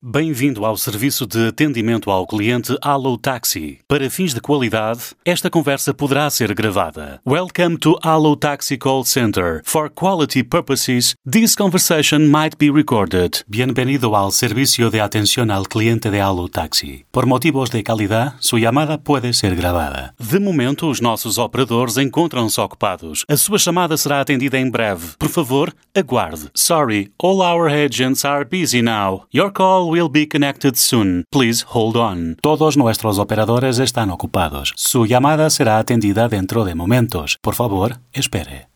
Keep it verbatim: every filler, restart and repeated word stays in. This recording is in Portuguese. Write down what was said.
Bem-vindo ao serviço de atendimento ao cliente Allo Taxi. Para fins de qualidade, esta conversa poderá ser gravada. Welcome to Allo Taxi Call Center. For quality purposes, this conversation might be recorded. Bienvenido al servicio de atención al cliente de Allo Taxi. Por motivos de calidad, su llamada puede ser gravada. De momento, os nossos operadores encontram-se ocupados. A sua chamada será atendida em breve. Por favor, aguarde. Sorry, all our agents are busy now. Your call will be connected soon. Please hold on. Todos nuestros operadores están ocupados. Su llamada será atendida dentro de momentos. Por favor, espere.